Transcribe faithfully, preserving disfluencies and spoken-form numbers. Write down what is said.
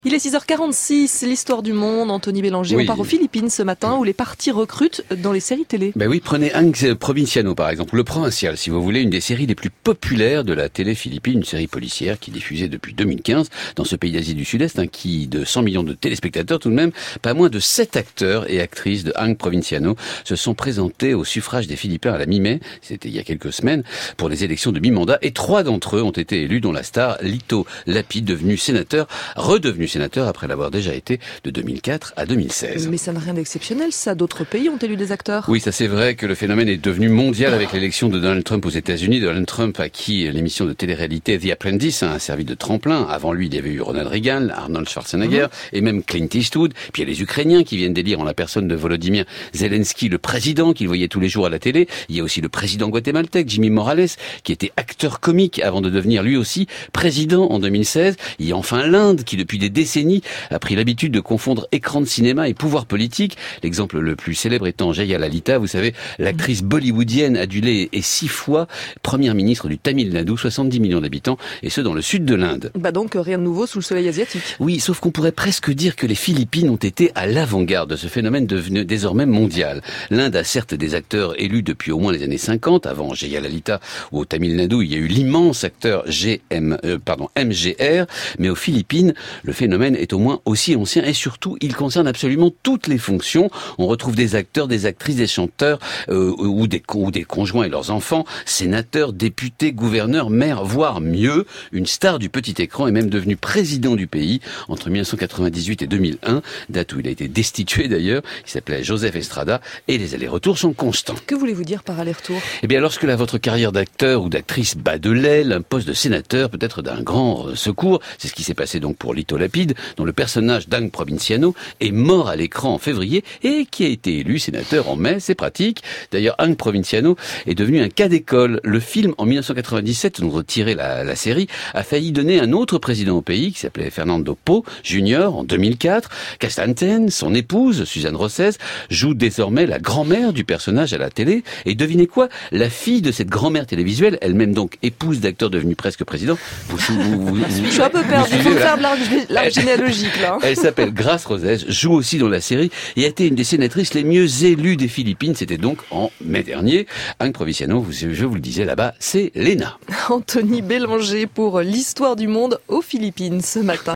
Il est six heures quarante-six, l'histoire du monde, Anthony Bélanger. Oui. On part aux Philippines ce matin où les partis recrutent dans les séries télé. Ben oui, prenez Ang Provinciano par exemple, Le Provincial si vous voulez, une des séries les plus populaires de la télé philippine, une série policière qui est diffusée depuis deux mille quinze dans ce pays d'Asie du Sud-Est, hein, qui de cent millions de téléspectateurs tout de même, pas moins de sept acteurs et actrices de Ang Provinciano se sont présentés au suffrage des Philippins à la mi-mai, c'était il y a quelques semaines, pour les élections de mi-mandat, et trois d'entre eux ont été élus, dont la star Lito Lapid, devenu sénateur, redevenu sénateur après l'avoir déjà été de deux mille quatre à deux mille seize. Mais ça n'a rien d'exceptionnel, ça. D'autres pays ont élu des acteurs. Oui, ça c'est vrai que le phénomène est devenu mondial avec l'élection de Donald Trump aux États-Unis. Donald Trump à qui l'émission de télé-réalité The Apprentice a servi de tremplin. Avant lui, il y avait eu Ronald Reagan, Arnold Schwarzenegger mmh. et même Clint Eastwood. Puis il y a les Ukrainiens qui viennent d'élire en la personne de Volodymyr Zelensky, le président qu'ils voyaient tous les jours à la télé. Il y a aussi le président guatémaltèque, Jimmy Morales, qui était acteur comique avant de devenir lui aussi président en deux mille seize. Il y a enfin l'Inde qui depuis des décennies a pris l'habitude de confondre écran de cinéma et pouvoir politique. L'exemple le plus célèbre étant Jaya Lalita, vous savez, l'actrice bollywoodienne adulée et six fois première ministre du Tamil Nadu, soixante-dix millions d'habitants, et ce dans le sud de l'Inde. Bah donc rien de nouveau sous le soleil asiatique. Oui, sauf qu'on pourrait presque dire que les Philippines ont été à l'avant-garde de ce phénomène devenu désormais mondial. L'Inde a certes des acteurs élus depuis au moins les années cinquante, avant Jaya Lalita, ou au Tamil Nadu, il y a eu l'immense acteur G M, euh, pardon, M G R, mais aux Philippines, le phénomène est au moins aussi ancien et surtout, il concerne absolument toutes les fonctions. On retrouve des acteurs, des actrices, des chanteurs euh, ou, des, ou des conjoints et leurs enfants, sénateurs, députés, gouverneurs, maires, voire mieux. Une star du petit écran est même devenu président du pays entre mille neuf cent quatre-vingt-dix-huit et deux mille un, date où il a été destitué d'ailleurs. Il s'appelait Joseph Estrada et les allers-retours sont constants. Que voulez-vous dire par aller-retour ? Eh bien, lorsque la, votre carrière d'acteur ou d'actrice bat de l'aile, un poste de sénateur peut être d'un grand secours. C'est ce qui s'est passé donc pour Lito Lapid, dont le personnage d'Ang Provinciano est mort à l'écran en février et qui a été élu sénateur en mai. C'est pratique. D'ailleurs, Ang Provinciano est devenu un cas d'école. Le film, en mille neuf cent quatre-vingt-dix-sept, dont retiré la, la série, a failli donner un autre président au pays, qui s'appelait Fernando Poe Junior en deux mille quatre. Castanten, son épouse, Suzanne Roces, joue désormais la grand-mère du personnage à la télé. Et devinez quoi ? La fille de cette grand-mère télévisuelle, elle-même donc épouse d'acteur devenu presque président. Vous, vous, vous, vous, Je suis un peu perdu. Il faut faire de l'arbre généalogique, là. Elle s'appelle Grace Rosès, joue aussi dans la série et a été une des sénatrices les mieux élues des Philippines. C'était donc en mai dernier. Ang Provinciano, je vous le disais là-bas, c'est l'E N A. Anthony Bélanger pour l'histoire du monde aux Philippines ce matin.